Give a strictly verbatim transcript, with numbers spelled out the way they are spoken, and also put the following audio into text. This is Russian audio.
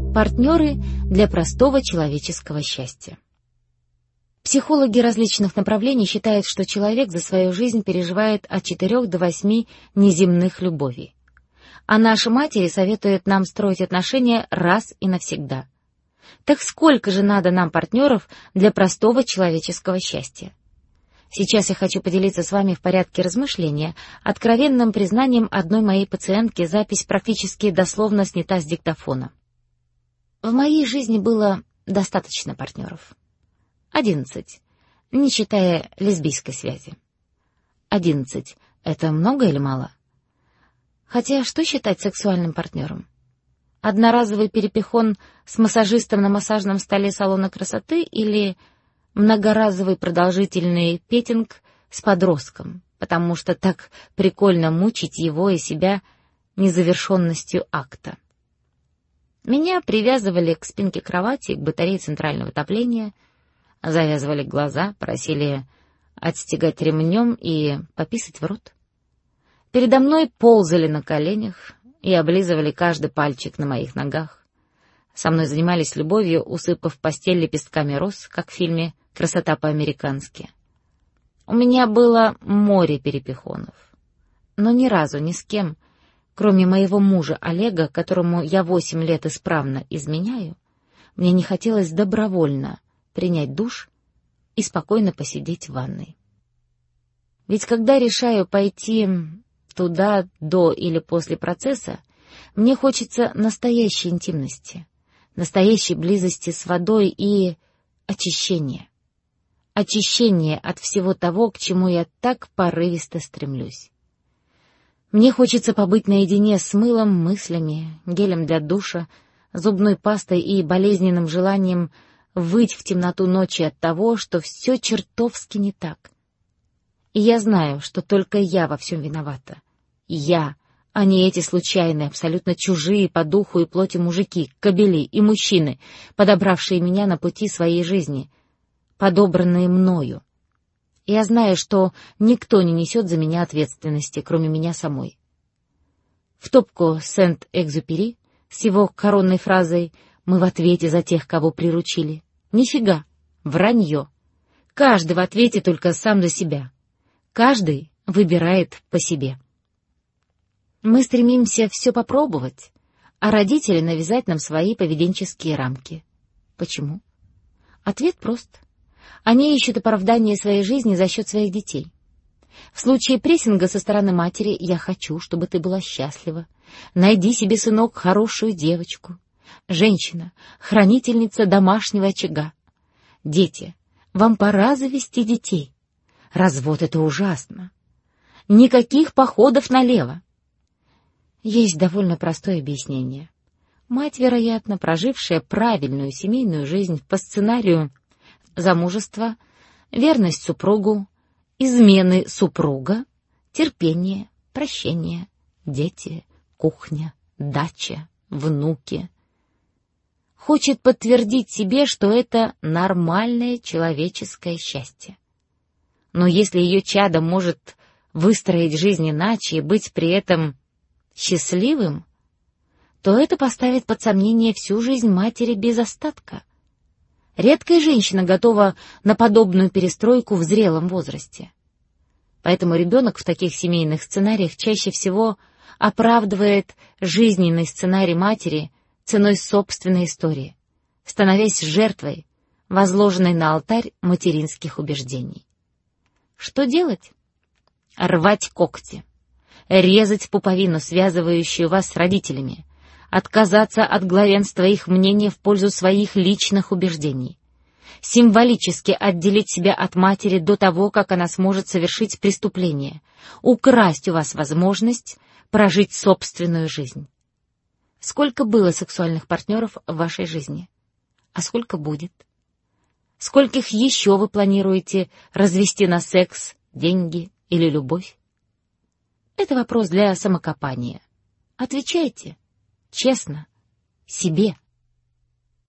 Партнеры для простого человеческого счастья. Психологи различных направлений считают, что человек за свою жизнь переживает от четырех до восьми неземных любовей. А наши матери советуют нам строить отношения раз и навсегда. Так сколько же надо нам партнеров для простого человеческого счастья? Сейчас я хочу поделиться с вами в порядке размышления откровенным признанием одной моей пациентки, запись практически дословно снята с диктофона. В моей жизни было достаточно партнеров. Одиннадцать, не считая лесбийской связи. Одиннадцать — это много или мало? Хотя что считать сексуальным партнером? Одноразовый перепихон с массажистом на массажном столе салона красоты или многоразовый продолжительный петинг с подростком, потому что так прикольно мучить его и себя незавершенностью акта? Меня привязывали к спинке кровати, к батарее центрального отопления, завязывали глаза, просили отстегать ремнем и пописать в рот. Передо мной ползали на коленях и облизывали каждый пальчик на моих ногах. Со мной занимались любовью, усыпав постель лепестками роз, как в фильме «Красота по-американски». У меня было море перепихонов, но ни разу ни с кем, кроме моего мужа Олега, которому я восемь лет исправно изменяю, мне не хотелось добровольно принять душ и спокойно посидеть в ванной. Ведь когда решаю пойти туда до или после процесса, мне хочется настоящей интимности, настоящей близости с водой и очищения. Очищение от всего того, к чему я так порывисто стремлюсь. Мне хочется побыть наедине с мылом, мыслями, гелем для душа, зубной пастой и болезненным желанием выть в темноту ночи от того, что все чертовски не так. И я знаю, что только я во всем виновата. Я, а не эти случайные, абсолютно чужие по духу и плоти мужики, кобели и мужчины, подобравшие меня на пути своей жизни, подобранные мною. Я знаю, что никто не несет за меня ответственности, кроме меня самой. В топку Сент-Экзюпери с его коронной фразой «Мы в ответе за тех, кого приручили». Нифига, вранье. Каждый в ответе только сам за себя. Каждый выбирает по себе. Мы стремимся все попробовать, а родители навязать нам свои поведенческие рамки. Почему? Ответ прост. Они ищут оправдание своей жизни за счет своих детей. В случае прессинга со стороны матери «я хочу, чтобы ты была счастлива», «найди себе, сынок, хорошую девочку», «женщина, хранительница домашнего очага», «дети, вам пора завести детей», «развод — это ужасно», «никаких походов налево». Есть довольно простое объяснение. Мать, вероятно, прожившая правильную семейную жизнь по сценарию замужество, верность супругу, измены супруга, терпение, прощение, дети, кухня, дача, внуки. Хочет подтвердить себе, что это нормальное человеческое счастье. Но если ее чадо может выстроить жизнь иначе и быть при этом счастливым, то это поставит под сомнение всю жизнь матери без остатка. Редкая женщина готова на подобную перестройку в зрелом возрасте. Поэтому ребенок в таких семейных сценариях чаще всего оправдывает жизненный сценарий матери ценой собственной истории, становясь жертвой, возложенной на алтарь материнских убеждений. Что делать? Рвать когти, резать пуповину, связывающую вас с родителями, отказаться от главенства их мнения в пользу своих личных убеждений, символически отделить себя от матери до того, как она сможет совершить преступление, украсть у вас возможность прожить собственную жизнь. Сколько было сексуальных партнеров в вашей жизни? А сколько будет? Скольких еще вы планируете развести на секс, деньги или любовь? Это вопрос для самокопания. Отвечайте честно себе.